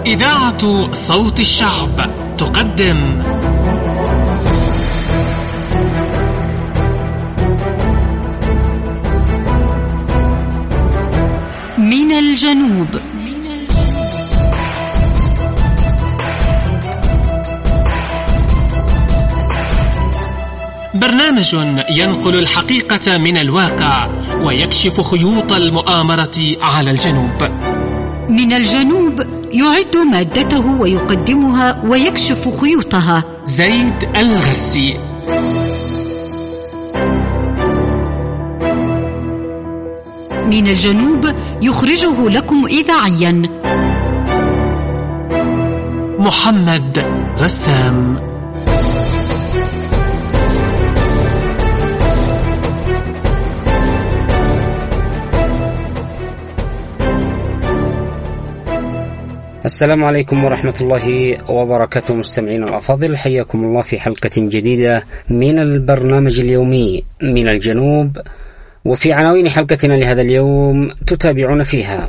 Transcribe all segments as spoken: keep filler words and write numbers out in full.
إذاعة صوت الشعب تقدم من الجنوب. برنامج ينقل الحقيقة من الواقع ويكشف خيوط المؤامرة على الجنوب. من الجنوب يعد مادته ويقدمها ويكشف خيوطها زيد الغسي. من الجنوب يخرجه لكم إذاعيا محمد رسام. السلام عليكم ورحمة الله وبركاته. مستمعين الأفاضل، حياكم الله في حلقة جديدة من البرنامج اليومي من الجنوب، وفي عناوين حلقتنا لهذا اليوم تتابعون فيها: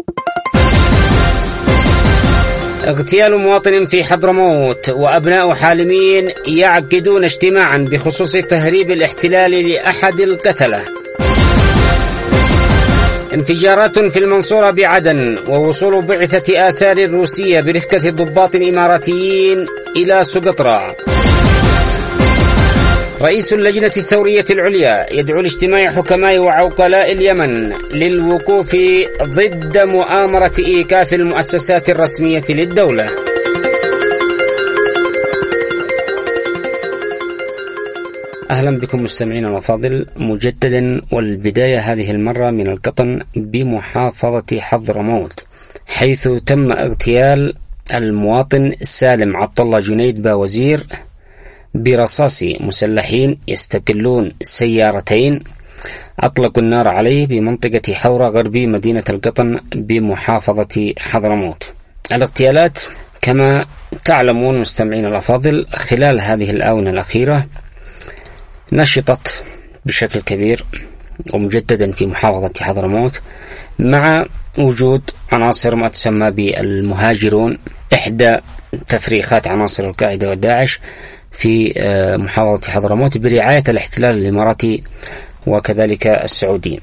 اغتيال مواطن في حضرموت، وأبناء حالمين يعقدون اجتماعا بخصوص تهريب الاحتلال لأحد القتلة. انفجارات في المنصورة بعدن، ووصول بعثة آثار روسية برفقة ضباط إماراتيين إلى سقطرى. رئيس اللجنة الثورية العليا يدعو لاجتماع حكماء وعقلاء اليمن للوقوف ضد مؤامرة إيقاف المؤسسات الرسمية للدولة. أهلا بكم مستمعين الأفاضل مجددا، والبداية هذه المرة من القطن بمحافظة حضرموت، حيث تم اغتيال المواطن سالم عبد الله جنيد باوزير برصاص مسلحين يستقلون سيارتين أطلقوا النار عليه بمنطقة حورة غربي مدينة القطن بمحافظة حضرموت. الاغتيالات كما تعلمون مستمعين الأفاضل خلال هذه الآونة الأخيرة نشطت بشكل كبير ومجددا في محافظة حضرموت، مع وجود عناصر ما تسمى بالمهاجرون، إحدى تفريخات عناصر القاعدة وداعش في محافظة حضرموت برعاية الاحتلال الإماراتي وكذلك السعودي.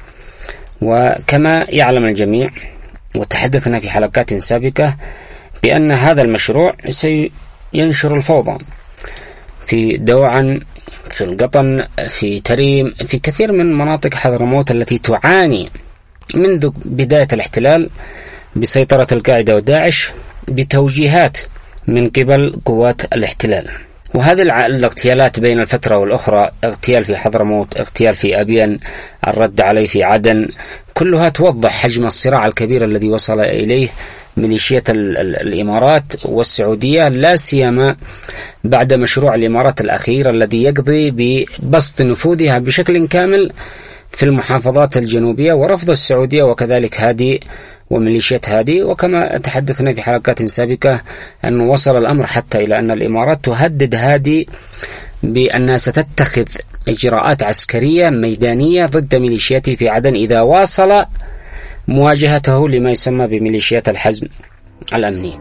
وكما يعلم الجميع وتحدثنا في حلقات سابقة بأن هذا المشروع سينشر الفوضى في دوعا، في القطن، في تريم، في كثير من مناطق حضرموت التي تعاني منذ بداية الاحتلال بسيطرة القاعدة وداعش بتوجيهات من قبل قوات الاحتلال. وهذه الاغتيالات بين الفترة والأخرى، اغتيال في حضرموت، اغتيال في أبين، الرد عليه في عدن، كلها توضح حجم الصراع الكبير الذي وصل إليه ميليشيات الإمارات والسعودية، لا سيما بعد مشروع الإمارات الأخير الذي يقضي ببسط نفوذها بشكل كامل في المحافظات الجنوبية، ورفض السعودية وكذلك هادي وميليشيات هادي. وكما تحدثنا في حلقات سابقة أن وصل الأمر حتى إلى أن الإمارات تهدد هادي بأنها ستتخذ إجراءات عسكرية ميدانية ضد ميليشياته في عدن إذا واصل مواجهته لما يسمى بميليشيات الحزم الأمني.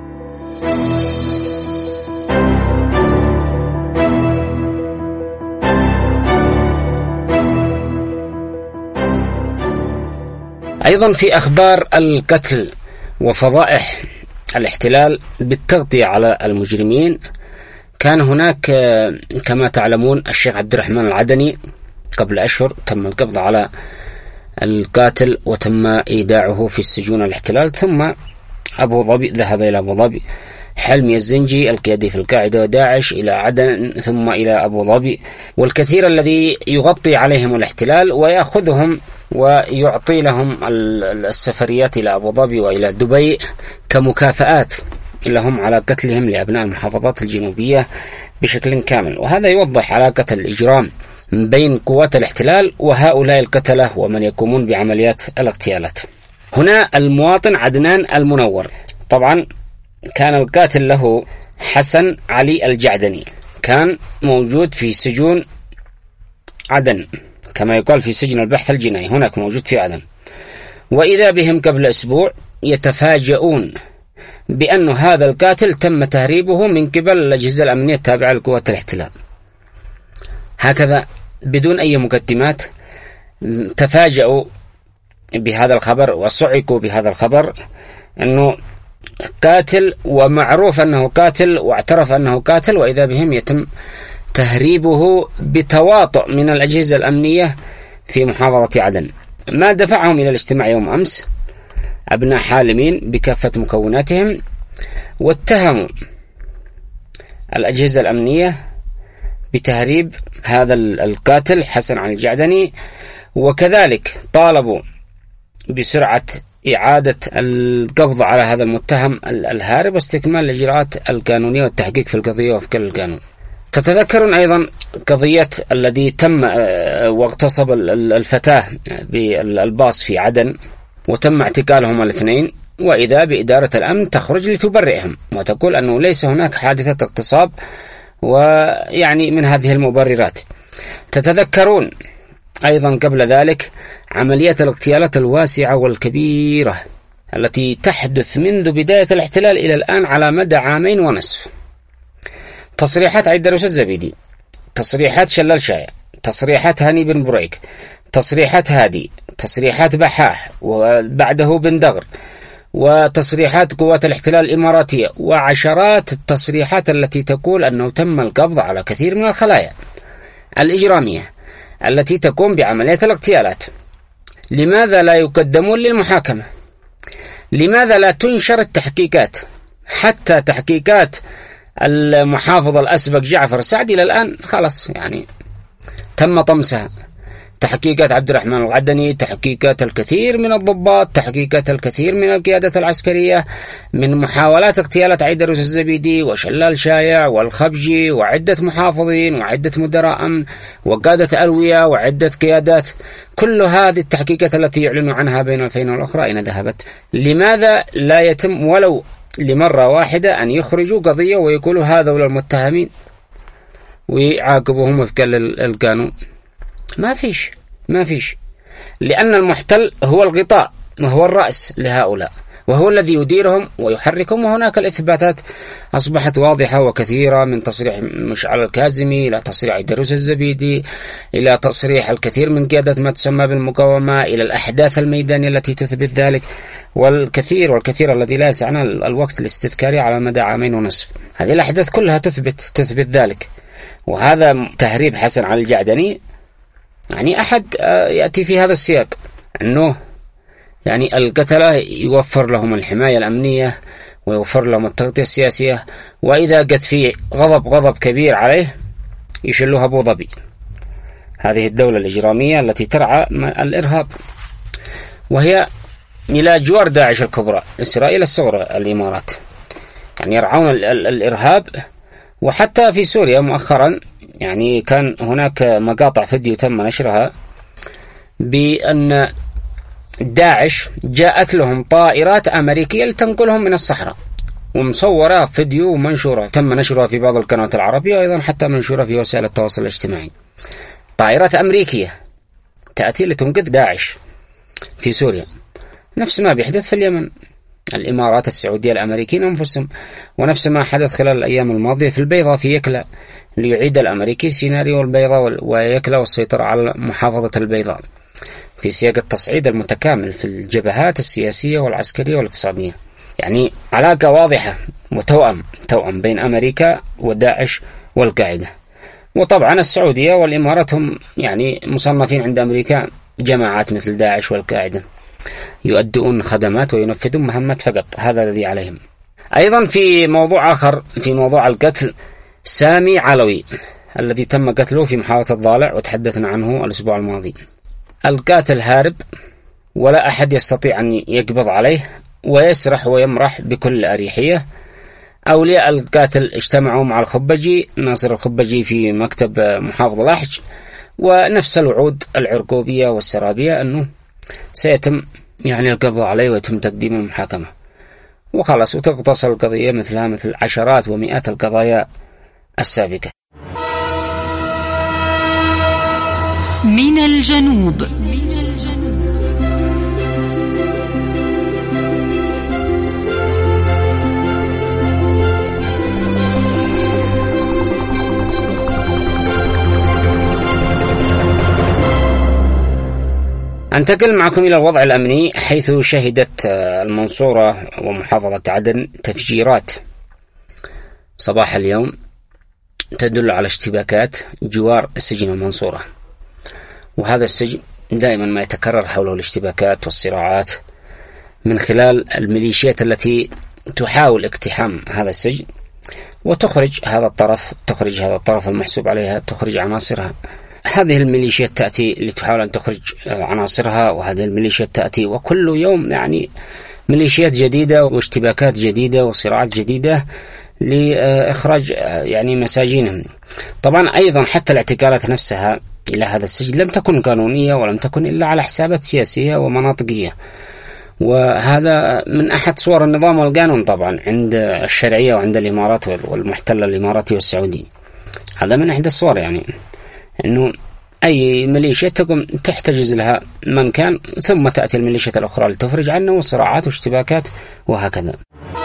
أيضا في أخبار القتل وفضائح الاحتلال بالتغطية على المجرمين، كان هناك كما تعلمون الشيخ عبد الرحمن العدني قبل أشهر تم القبض على القاتل وتم إيداعه في السجون الاحتلال، ثم أبو ظبي ذهب إلى أبو ظبي، حلمي الزنجي القيادي في القاعدة وداعش إلى عدن ثم إلى أبو ظبي، والكثير الذي يغطي عليهم الاحتلال ويأخذهم ويعطي لهم السفريات إلى أبو ظبي وإلى دبي كمكافآت لهم على قتلهم لأبناء المحافظات الجنوبية بشكل كامل. وهذا يوضح علاقة الإجرام بين قوات الاحتلال وهؤلاء القتلة ومن يقومون بعمليات الاغتيالات. هنا المواطن عدنان المنور، طبعا كان القاتل له حسن علي الجعدني، كان موجود في سجون عدن كما يقال في سجن البحث الجنائي هناك موجود في عدن، وإذا بهم قبل أسبوع يتفاجؤون بأن هذا القاتل تم تهريبه من قبل الأجهزة الأمنية التابعة لقوات الاحتلال. هكذا بدون أي مقدمات تفاجؤوا بهذا الخبر وصعقوا بهذا الخبر أنه قاتل، ومعروف أنه قاتل واعترف أنه قاتل، وإذا بهم يتم تهريبه بتواطؤ من الأجهزة الأمنية في محافظة عدن. ما دفعهم إلى الاجتماع يوم أمس أبناء حالمين بكافة مكوناتهم، واتهموا الأجهزة الأمنية بتهريب هذا القاتل حسن علي الجعدني، وكذلك طالبوا بسرعة إعادة القبض على هذا المتهم الهارب واستكمال الإجراءات القانونية والتحقيق في القضية وفق القانون. تتذكرون أيضا قضية الذي تم واغتصب الفتاة بالباص في عدن وتم اعتقالهم الاثنين، وإذا بإدارة الأمن تخرج لتبرئهم وتقول أنه ليس هناك حادثة اغتصاب، ويعني من هذه المبررات. تتذكرون أيضا قبل ذلك عمليات الاغتيالات الواسعة والكبيرة التي تحدث منذ بداية الاحتلال إلى الآن على مدى عامين ونصف. تصريحات عيدروس الزبيدي، تصريحات شلال شايع، تصريحات هاني بن بريك، تصريحات هادي، تصريحات بحاح وبعده بن دغر، وتصريحات قوات الاحتلال الإماراتية، وعشرات التصريحات التي تقول أنه تم القبض على كثير من الخلايا الإجرامية التي تقوم بعمليات الاغتيالات. لماذا لا يقدمون للمحاكمة؟ لماذا لا تنشر التحقيقات؟ حتى تحقيقات المحافظ الأسبق جعفر السعد إلى الآن خلاص يعني تم طمسها. تحقيقات عبد الرحمن الغدني، تحقيقات الكثير من الضباط، تحقيقات الكثير من القيادات العسكرية من محاولات اغتيالات عيدروس الزبيدي وشلال شايع والخبجي وعدة محافظين وعدة مدراء أمن وقادة ألوية وعدة قيادات. كل هذه التحقيقات التي يعلنوا عنها بين الفين والأخرى أين ذهبت؟ لماذا لا يتم ولو لمرة واحدة أن يخرجوا قضية ويقولوا هذول المتهمين ويعاقبوهم وفق القانون؟ ما فيش ما فيش لأن المحتل هو الغطاء وهو الرأس لهؤلاء، وهو الذي يديرهم ويحركهم. وهناك الإثباتات أصبحت واضحة وكثيرة، من تصريح مشعل الكاظمي إلى تصريح عيدروس الزبيدي إلى تصريح الكثير من قيادة ما تسمى بالمقاومة إلى الأحداث الميدانية التي تثبت ذلك، والكثير والكثير الذي لا يسعنا الوقت الاستذكاري على مدى عامين ونصف. هذه الأحداث كلها تثبت تثبت ذلك. وهذا تهريب حسن علي الجعدني يعني أحد يأتي في هذا السياق أنه يعني القتلة يوفر لهم الحماية الأمنية ويوفر لهم التغطية السياسية، وإذا قد في غضب غضب كبير عليه يشلوها أبو ظبي، هذه الدولة الإجرامية التي ترعى الإرهاب، وهي إلى جوار داعش الكبرى، إسرائيل الصغرى، الإمارات، يعني يرعون الإرهاب. وحتى في سوريا مؤخرا يعني كان هناك مقاطع فيديو تم نشرها بأن داعش جاءت لهم طائرات أمريكية لتنقلهم من الصحراء، ومصورة فيديو ومنشورة تم نشرها في بعض القنوات العربية، وأيضا حتى منشورة في وسائل التواصل الاجتماعي. طائرات أمريكية تأتي لتنقذ داعش في سوريا، نفس ما بيحدث في اليمن. الإمارات، السعودية، الأمريكيين أنفسهم، ونفس ما حدث خلال الأيام الماضية في البيضاء في يكلا، ليعيد الأمريكي سيناريو البيضاء ويكلا والسيطرة على محافظة البيضاء في سياق التصعيد المتكامل في الجبهات السياسية والعسكرية والاقتصادية. يعني علاقة واضحة وتوأم توأم بين أمريكا وداعش والقاعدة. وطبعا السعودية والإمارات هم يعني مصنفين عند أمريكا جماعات مثل داعش والقاعدة، يؤدون خدمات وينفذون مهمات فقط، هذا الذي عليهم. أيضا في موضوع آخر، في موضوع القتل، سامي علوي الذي تم قتله في محافظة الضالع وتحدثنا عنه الأسبوع الماضي. القاتل هارب ولا أحد يستطيع أن يقبض عليه، ويسرح ويمرح بكل أريحية. أولياء القاتل اجتمعوا مع الخبجي ناصر الخبجي في مكتب محافظ الأحج، ونفس الوعود العرقوبية والسرابية أنه سيتم يعني القبض عليه ويتم تقديم المحاكمة وخلاص، وتغتصل القضية مثلها مثل عشرات ومئات القضايا السابقة. من الجنوب. أنتقل معكم إلى الوضع الأمني، حيث شهدت المنصورة ومحافظة عدن تفجيرات صباح اليوم تدل على اشتباكات جوار السجن المنصورة. وهذا السجن دائما ما يتكرر حوله الاشتباكات والصراعات من خلال الميليشيات التي تحاول اقتحام هذا السجن وتخرج هذا الطرف تخرج هذا الطرف المحسوب عليها، تخرج عناصرها. هذه الميليشيات تأتي لتحاول أن تخرج عناصرها، وهذه الميليشيات تأتي وكل يوم يعني ميليشيات جديدة واشتباكات جديدة وصراعات جديدة لإخراج يعني مساجينهم. طبعا أيضا حتى الاعتقالات نفسها إلى هذا السجن لم تكن قانونية ولم تكن إلا على حسابات سياسية ومناطقية، وهذا من أحد صور النظام والقانون طبعا عند الشرعية وعند الإمارات والمحتل الإماراتي والسعودي. هذا من أحد الصور، يعني أنه أي ميليشيا تقوم تحتجز لها من كان، ثم تأتي الميليشيات الأخرى لتفرج عنه، وصراعات واشتباكات وهكذا.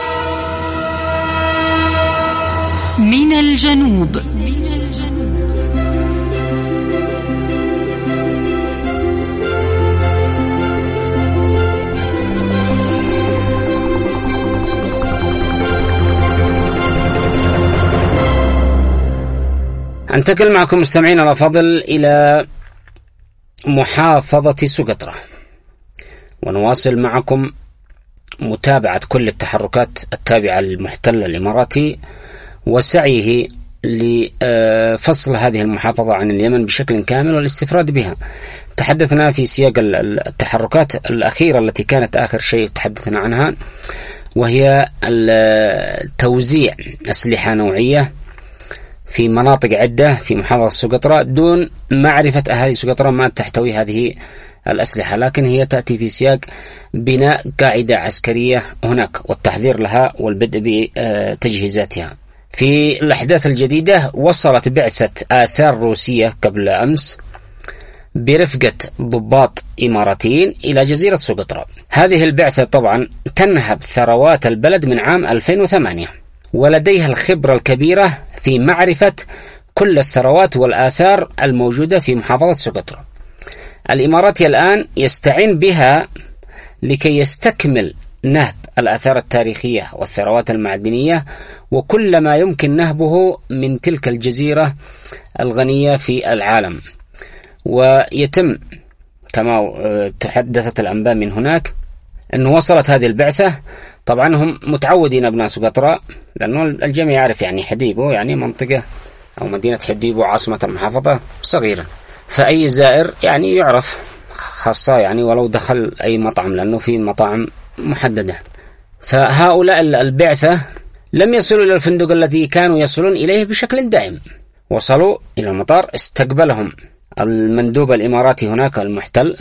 من الجنوب. أنتقل معكم مستمعين الأفاضل إلى محافظة سقطرى، ونواصل معكم متابعة كل التحركات التابعة للمحتل الإماراتي وسعيه لفصل هذه المحافظة عن اليمن بشكل كامل والاستفراد بها. تحدثنا في سياق التحركات الأخيرة التي كانت آخر شيء تحدثنا عنها، وهي توزيع أسلحة نوعية في مناطق عدة في محافظة سقطرى دون معرفة أهالي سقطرى ما تحتوي هذه الأسلحة، لكن هي تأتي في سياق بناء قاعدة عسكرية هناك والتحذير لها والبدء بتجهيزاتها. في الأحداث الجديدة وصلت بعثة آثار روسية قبل أمس برفقة ضباط إماراتيين إلى جزيرة سقطرى. هذه البعثة طبعا تنهب ثروات البلد من عام ألفين وثمانية، ولديها الخبرة الكبيرة في معرفة كل الثروات والآثار الموجودة في محافظة سقطرى. الإماراتي الآن يستعين بها لكي يستكمل نهب الآثار التاريخية والثروات المعدنية وكل ما يمكن نهبه من تلك الجزيرة الغنية في العالم. ويتم كما تحدثت الأنباء من هناك أن وصلت هذه البعثة. طبعا هم متعودين أبناء سقطرى، لأنه الجميع يعرف يعني حديبو يعني منطقة أو مدينة حديبو عاصمة المحافظة صغيرة، فأي زائر يعني يعرف، خاصة يعني ولو دخل أي مطعم لأنه في مطاعم محددة. فهؤلاء البعثة لم يصلوا إلى الفندق الذي كانوا يصلون إليه بشكل دائم، وصلوا إلى المطار، استقبلهم المندوب الإماراتي هناك المحتل،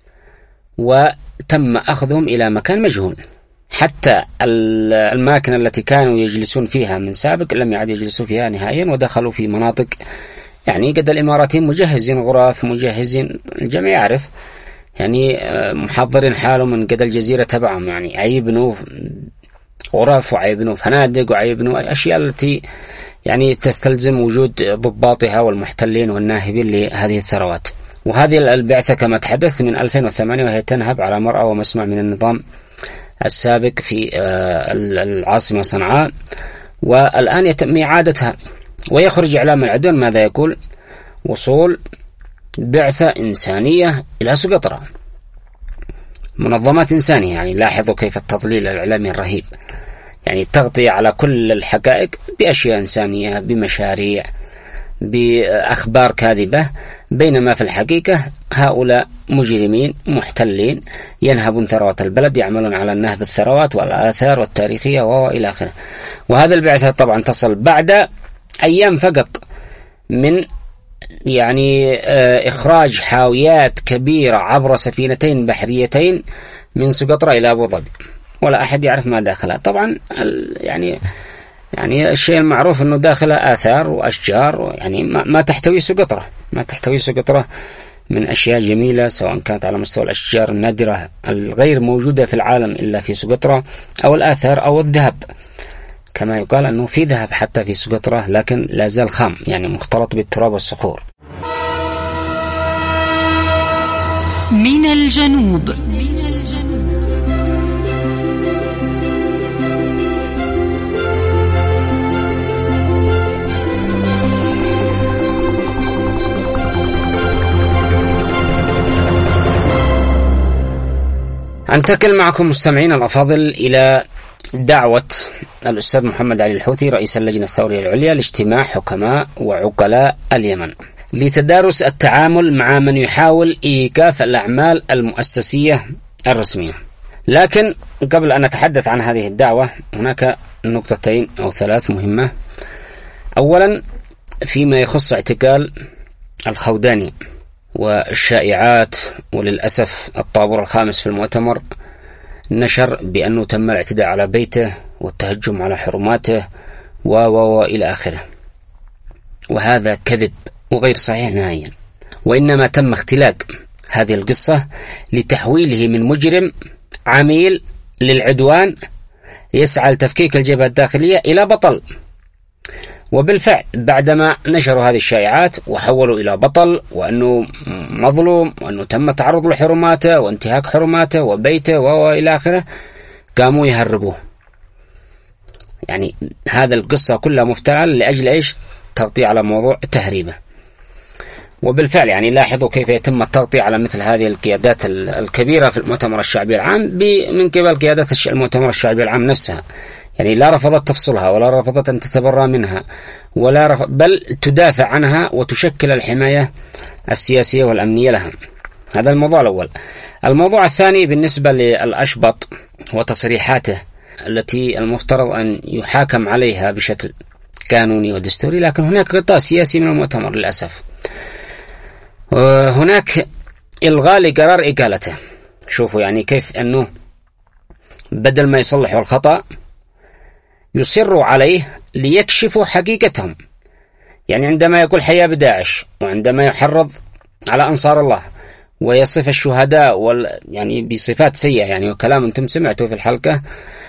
وتم أخذهم إلى مكان مجهول. حتى الماكنة التي كانوا يجلسون فيها من سابق لم يعد يجلسوا فيها نهائيا، ودخلوا في مناطق يعني قد الإماراتيين مجهزين غرف، مجهزين، الجميع يعرف يعني محضرين حالهم من قد الجزيرة تبعهم، يعني عيبنوا غرف وعيبنوا فنادق وعيبنوا أشياء التي يعني تستلزم وجود ضباطها والمحتلين والناهبين لهذه الثروات. وهذه البعثة كما تحدث من ألفين وثمانية وهي تنهب على مرأى ومسمع من النظام السابق في العاصمة صنعاء، والآن يتم إعادتها. ويخرج إعلام العدن ماذا يقول؟ وصول بعثة إنسانية إلى سقطرى، منظمات إنسانية. يعني لاحظوا كيف التضليل الإعلامي الرهيب، يعني تغطية على كل الحقائق بأشياء إنسانية، بمشاريع، بأخبار كاذبة، بينما في الحقيقة هؤلاء مجرمين محتلين ينهبون ثروات البلد، يعملون على نهب الثروات والآثار والتاريخية وإلى آخره. وهذا البعثة طبعا تصل بعد أيام فقط من يعني إخراج حاويات كبيرة عبر سفينتين بحريتين من سقطرى إلى أبو ظبي، ولا أحد يعرف ما داخلها. طبعا يعني يعني الشيء المعروف أنه داخلها آثار وأشجار، يعني ما تحتوي سقطرى ما تحتوي سقطرى من أشياء جميلة، سواء كانت على مستوى الأشجار النادرة الغير موجودة في العالم إلا في سقطرى، أو الآثار أو الذهب. كما يقال أنه في ذهب حتى في سقطرى لكن لا زال خام، يعني مختلط بالتراب والصخور. من الجنوب. أنتقل معكم مستمعين الأفاضل إلى دعوة الأستاذ محمد علي الحوثي رئيس اللجنة الثورية العليا لاجتماع حكماء وعقلاء اليمن لتدارس التعامل مع من يحاول إيقاف الأعمال المؤسسية الرسمية. لكن قبل أن نتحدث عن هذه الدعوة هناك نقطتين أو ثلاث مهمة. أولا فيما يخص اعتقال الخوداني والشائعات، وللأسف الطابور الخامس في المؤتمر نشر بأنه تم الاعتداء على بيته والتهجم على حرماته و و إلى آخره، وهذا كذب وغير صحيح نهائيا، وإنما تم اختلاق هذه القصة لتحويله من مجرم عميل للعدوان يسعى لتفكيك الجبهة الداخلية إلى بطل. وبالفعل بعدما نشروا هذه الشائعات وحولوا إلى بطل وأنه مظلوم وأنه تم تعرض لحرماته وانتهاك حرماته وبيته وإلى آخره، قاموا يهربوه. يعني هذا القصة كلها مفتعلة لأجل إيش؟ تغطية على موضوع تهريبه. وبالفعل يعني لاحظوا كيف يتم التغطية على مثل هذه القيادات الكبيرة في المؤتمر الشعبي العام من قبل قيادات المؤتمر الشعبي العام نفسها. يعني لا رفضت تفصلها ولا رفضت أن تتبرى منها ولا رفض، بل تدافع عنها وتشكل الحماية السياسية والأمنية لها. هذا الموضوع الأول. الموضوع الثاني بالنسبة للأشبط وتصريحاته التي المفترض أن يحاكم عليها بشكل قانوني ودستوري، لكن هناك غطاء سياسي من المؤتمر للأسف. هناك إلغاء لقرار إقالته. شوفوا يعني كيف أنه بدل ما يصلحوا الخطأ يصروا عليه ليكشفوا حقيقتهم. يعني عندما يقول حيا بداعش، وعندما يحرض على أنصار الله ويصف الشهداء وال يعني بصفات سيئة، يعني وكلام أنتم سمعتوا في الحلقة،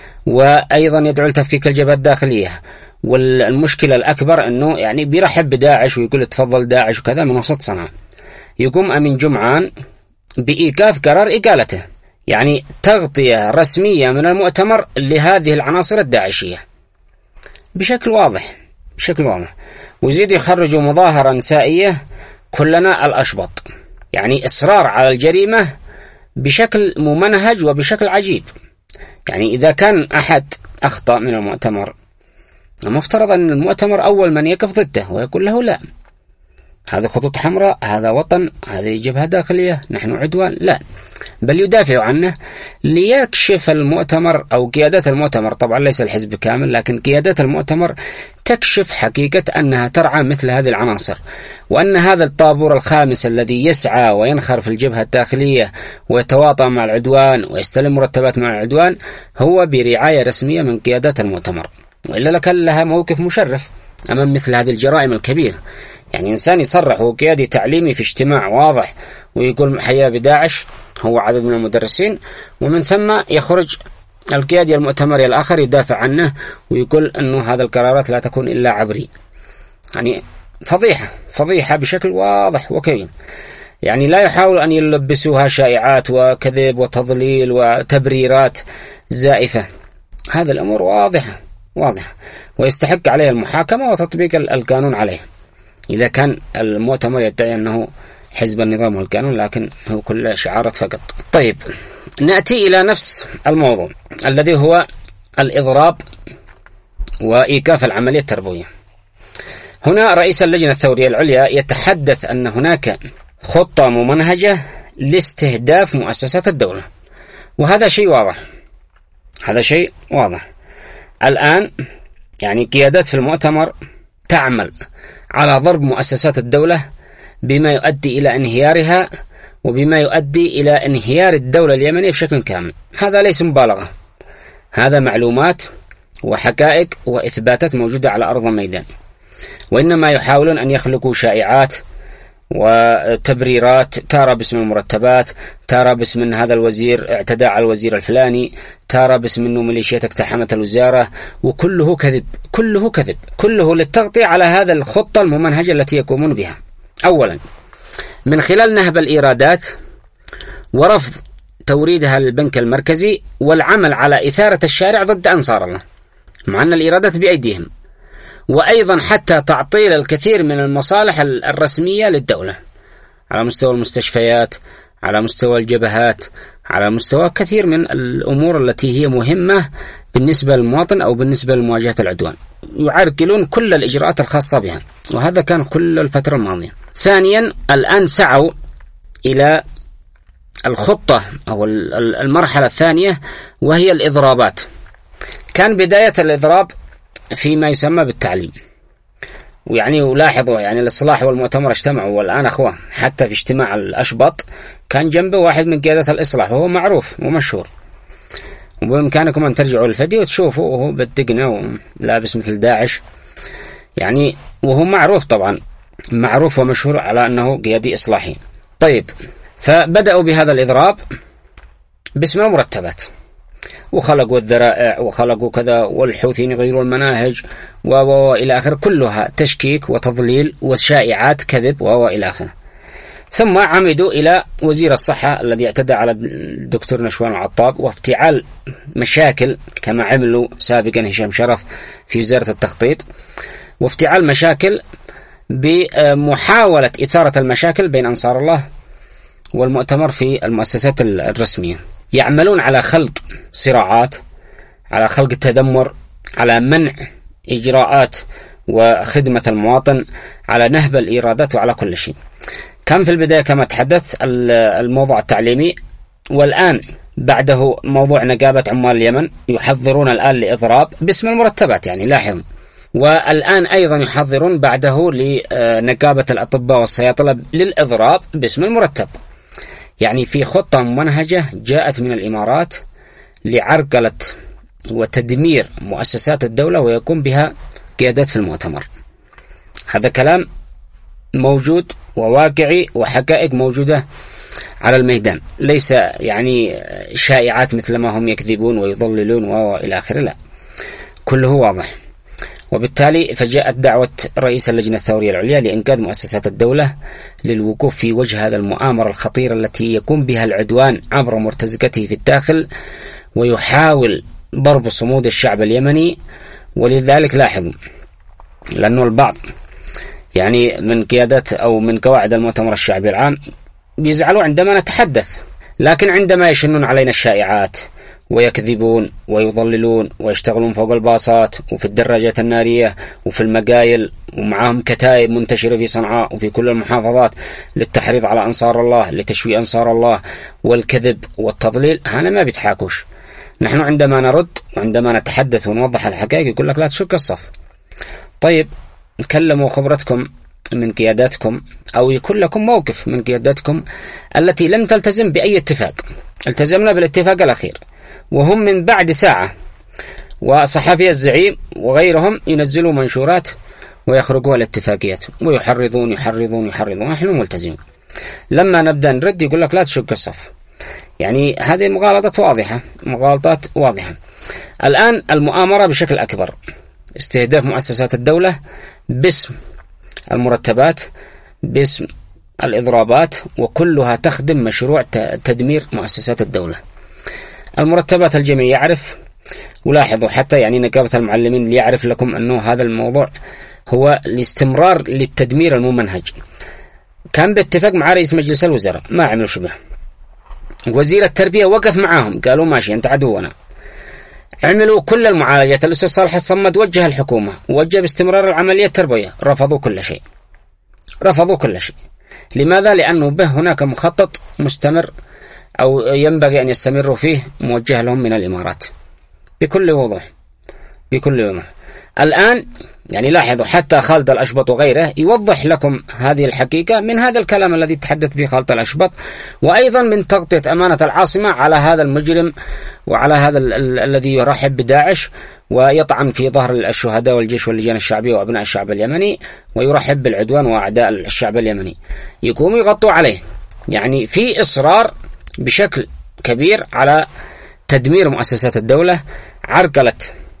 وأيضا يدعو لتفكيك الجبهة الداخلية. والمشكلة الأكبر أنه يعني بيرحب بداعش ويقول تفضل داعش وكذا من وسط صنعاء. يقوم أمين جمعان بإيقاف قرار إقالته، يعني تغطية رسمية من المؤتمر لهذه العناصر الداعشية بشكل واضح بشكل واضح. ويزيد يخرجوا مظاهرة نسائية كلنا الأشبط، يعني إصرار على الجريمة بشكل ممنهج وبشكل عجيب. يعني إذا كان أحد أخطأ من المؤتمر المفترض أن المؤتمر أول من يقف ضده ويقول له لا، هذا خطوط حمراء، هذا وطن، هذه جبهة داخلية، نحن عدوان، لا، بل يدافع عنه ليكشف المؤتمر أو قيادات المؤتمر، طبعا ليس الحزب كامل، لكن قيادات المؤتمر تكشف حقيقة أنها ترعى مثل هذه العناصر، وأن هذا الطابور الخامس الذي يسعى وينخر في الجبهة الداخلية ويتواطأ مع العدوان ويستلم مرتبات مع العدوان هو برعاية رسمية من قيادات المؤتمر، وإلا لكان لها موقف مشرف أمام مثل هذه الجرائم الكبيرة. يعني إنسان يصرح وقيادي تعليمي في اجتماع واضح ويقول حيا بداعش، هو عدد من المدرسين، ومن ثم يخرج القيادي المؤتمري الآخر يدافع عنه ويقول أنه هذا القرارات لا تكون إلا عبري. يعني فضيحة فضيحة بشكل واضح وكبير. يعني لا يحاول أن يلبسوها شائعات وكذب وتضليل وتبريرات زائفة. هذا الأمور واضحة واضحة ويستحق عليه المحاكمة وتطبيق القانون عليه، إذا كان المؤتمر يدعي أنه حزب النظام والقانون، لكن هو كل شعارات فقط. طيب نأتي إلى نفس الموضوع الذي هو الإضراب وإيقاف العملية التربوية. هنا رئيس اللجنة الثورية العليا يتحدث أن هناك خطة ممنهجة لاستهداف مؤسسات الدولة، وهذا شيء واضح هذا شيء واضح. الآن يعني قيادات في المؤتمر تعمل على ضرب مؤسسات الدولة بما يؤدي إلى انهيارها وبما يؤدي إلى انهيار الدولة اليمنية بشكل كامل. هذا ليس مبالغة، هذا معلومات وحقائق وإثباتات موجودة على أرض الميدان، وإنما يحاولون أن يخلقوا شائعات وتبريرات، تارى باسم المرتبات، تارى باسم أن هذا الوزير اعتدى على الوزير الفلاني، تارى باسم أنه ميليشيات اقتحمت الوزارة، وكله كذب كله كذب كله للتغطية على هذا الخطة الممنهجة التي يقومون بها. أولا من خلال نهب الإيرادات ورفض توريدها للبنك المركزي، والعمل على إثارة الشارع ضد أنصار الله مع أن الإيرادات بأيديهم، وأيضا حتى تعطيل الكثير من المصالح الرسمية للدولة على مستوى المستشفيات، على مستوى الجبهات، على مستوى كثير من الأمور التي هي مهمة بالنسبة للمواطن أو بالنسبة لمواجهة العدوان. يعرقلون كل الإجراءات الخاصة بها، وهذا كان كل الفترة الماضية. ثانيا، الآن سعوا إلى الخطة أو المرحلة الثانية، وهي الإضرابات. كان بداية الإضراب فيما يسمى بالتعليم، ويعني ولاحظوا يعني الإصلاح والمؤتمر اجتمعوا، والآن أخوة حتى في اجتماع الأشبط كان جنبه واحد من قيادة الإصلاح وهو معروف ومشهور، وبإمكانكم أن ترجعوا للفيديو وتشوفوا وهو بالدقنة ولابس مثل داعش يعني، وهو معروف طبعا معروف ومشهور على أنه قيادي إصلاحي. طيب، فبدأوا بهذا الإضراب باسم المرتبات، وخلقوا الذرائع وخلقوا كذا، والحوثيين يغيروا المناهج وإلى آخر، كلها تشكيك وتضليل وشائعات كذب وإلى آخر. ثم عمدوا إلى وزير الصحة الذي اعتدى على الدكتور نشوان العطاب، وافتعال مشاكل كما عملوا سابقا هشام شرف في وزارة التخطيط، وافتعال مشاكل بمحاولة إثارة المشاكل بين أنصار الله والمؤتمر في المؤسسات الرسمية. يعملون على خلق صراعات، على خلق التدمر، على منع إجراءات وخدمة المواطن، على نهب الإيرادات، وعلى كل شيء. كان في البداية كما تحدث الموضوع التعليمي، والآن بعده موضوع نقابة عمال اليمن، يحضرون الآن لإضراب باسم المرتبات يعني لاحظوا، والآن أيضا يحضرون بعده لنقابة الأطباء والصيادلة للإضراب باسم المرتب. يعني في خطة ممنهجة جاءت من الإمارات لعرقلة وتدمير مؤسسات الدولة ويقوم بها قيادات في المؤتمر. هذا كلام موجود وواقعي وحقائق موجودة على الميدان، ليس يعني شائعات مثل ما هم يكذبون ويضللون وإلى آخره، لا، كله واضح. وبالتالي فجاءت دعوة رئيس اللجنة الثورية العليا لإنقاذ مؤسسات الدولة للوقوف في وجه هذا المؤامرة الخطيرة التي يقوم بها العدوان عبر مرتزقته في الداخل، ويحاول ضرب صمود الشعب اليمني. ولذلك لاحظوا، لأنه البعض يعني من قيادات أو من قواعد المؤتمر الشعبي العام بيزعلوا عندما نتحدث، لكن عندما يشنون علينا الشائعات ويكذبون ويضللون ويشتغلون فوق الباصات وفي الدراجات النارية وفي المقايل، ومعهم كتائب منتشرة في صنعاء وفي كل المحافظات للتحريض على أنصار الله، لتشويه أنصار الله والكذب والتضليل، هنا ما بيتحاكوش. نحن عندما نرد وعندما نتحدث ونوضح الحقائق يقول لك لا تشك الصف. طيب، كلموا خبرتكم من قياداتكم، أو يكون لكم موقف من قياداتكم التي لم تلتزم بأي اتفاق. التزمنا بالاتفاق الأخير، وهم من بعد ساعة وصحفي الزعيم وغيرهم ينزلوا منشورات ويخرجوا الاتفاقيات ويحرضون يحرضون يحرضون نحن ملتزمون. لما نبدأ نرد يقول لك لا تشق الصف. يعني هذه مغالطات واضحة، مغالطات واضحة. الآن المؤامرة بشكل أكبر، استهداف مؤسسات الدولة باسم المرتبات، باسم الإضرابات، وكلها تخدم مشروع تدمير مؤسسات الدولة. المرتبات الجميع يعرف، ولاحظوا حتى يعني نقابة المعلمين ليعرف لكم أنه هذا الموضوع هو الاستمرار للتدمير الممنهج. كان باتفاق مع رئيس مجلس الوزراء، ما عملوا شبه. وزير التربية وقف معاهم، قالوا ماشي أنت عدونا. عملوا كل المعالجات. الأستاذ صالح الصمد وجه الحكومة، وجه باستمرار العملية التربوية، رفضوا كل شيء، رفضوا كل شيء. لماذا؟ لأنه به هناك مخطط مستمر أو ينبغي أن يستمروا فيه موجه لهم من الإمارات بكل وضوح، بكل وضوح. الآن يعني لاحظوا حتى خالد الأشبط وغيره يوضح لكم هذه الحقيقة من هذا الكلام الذي تحدث به خالد الأشبط، وأيضا من تغطية أمانة العاصمة على هذا المجرم وعلى هذا ال ال الذي يرحب بداعش ويطعن في ظهر الشهداء والجيش واللجان الشعبية وأبناء الشعب اليمني، ويرحب بالعدوان وأعداء الشعب اليمني، يقوموا يغطوا عليه. يعني في إصرار بشكل كبير على تدمير مؤسسات الدولة، عرقلة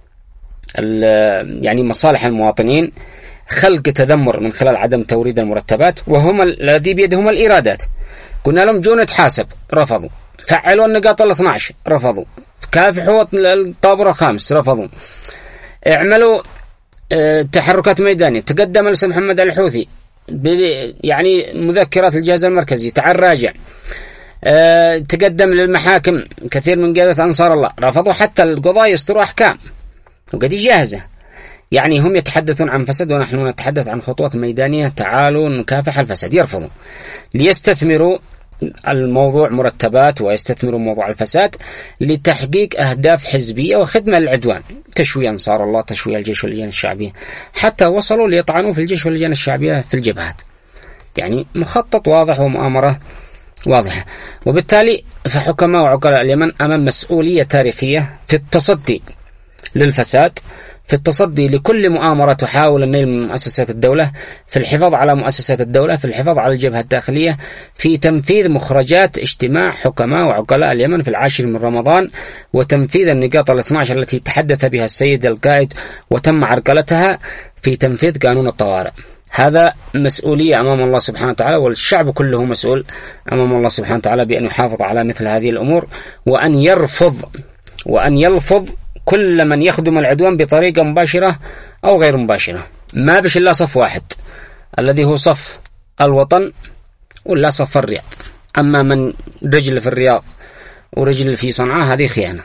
يعني مصالح المواطنين، خلق تذمر من خلال عدم توريد المرتبات، وهم الذي بيدهم الإيرادات. قلنا لهم جو نتحاسب، رفضوا. فعلوا النقاط ال اثني عشر، رفضوا. كافحوا الطابور الخامس، رفضوا. اعملوا اه تحركات ميدانية. تقدم لسه محمد الحوثي يعني مذكرات الجهاز المركزي، تعال راجع. اه تقدم للمحاكم كثير من قادة أنصار الله، رفضوا. حتى القضاة يصدروا أحكام وقد جاهزة. يعني هم يتحدثون عن فساد ونحن نتحدث عن خطوات ميدانية، تعالوا نكافح الفساد، يرفضوا. ليستثمروا الموضوع مرتبات ويستثمروا موضوع الفساد لتحقيق أهداف حزبية وخدمة للعدوان، تشويه أنصار الله، تشويه الجيش واللجان الشعبية، حتى وصلوا ليطعنوا في الجيش واللجان الشعبية في الجبهات. يعني مخطط واضح ومؤامرة واضحة. وبالتالي فحكماء وعقلاء اليمن أمام مسؤولية تاريخية في التصدي للفساد، في التصدي لكل مؤامرة تحاول النيل من مؤسسات الدولة، في الحفاظ على مؤسسات الدولة، في الحفاظ على الجبهة الداخلية، في تنفيذ مخرجات اجتماع حكماء وعقلاء اليمن في العاشر من رمضان، وتنفيذ النقاط الاثنى عشر التي تحدث بها السيد القائد وتم عرقلتها في تنفيذ قانون الطوارئ. هذا مسؤولية أمام الله سبحانه وتعالى، والشعب كله مسؤول أمام الله سبحانه وتعالى بأن يحافظ على مثل هذه الأمور، وأن يرفض وأن يلفظ كل من يخدم العدوان بطريقة مباشرة أو غير مباشرة. ما بش إلا صف واحد الذي هو صف الوطن ولا صف الرياض. أما من رجل في الرياض ورجل في صنعاء هذه خيانة.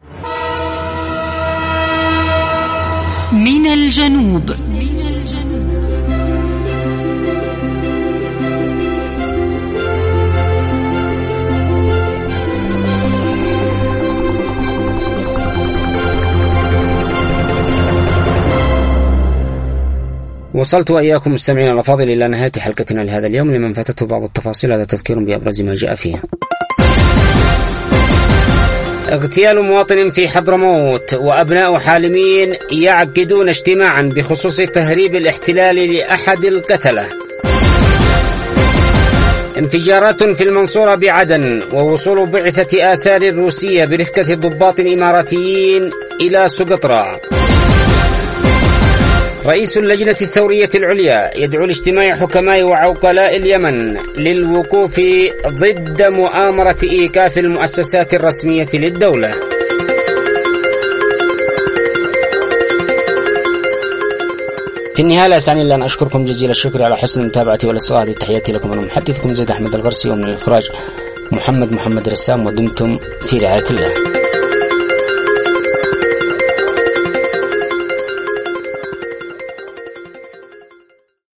من الجنوب. وصلت وإياكم مستمعين الأفاضل إلى نهاية حلقتنا لهذا اليوم. لمن فاتته بعض التفاصيل هذا تذكير بأبرز ما جاء فيها. اغتيال مواطن في حضرموت، وأبناء حالمين يعقدون اجتماعا بخصوص تهريب الاحتلال لأحد القتلة. انفجارات في المنصورة بعدن، ووصول بعثة آثار الروسية برفقة ضباط إماراتيين إلى سقطرى. رئيس اللجنة الثورية العليا يدعو لاجتماع حكماء وعقلاء اليمن للوقوف ضد مؤامرة إيقاف المؤسسات الرسمية للدولة. في النهاية لا يسعني إلا أن أشكركم جزيل الشكر على حسن المتابعة والإصغاء. تحياتي لكم، أنا محدثكم زيد أحمد الغرسي، ومن الإخراج محمد محمد رسام، ودمتم في رعاية الله.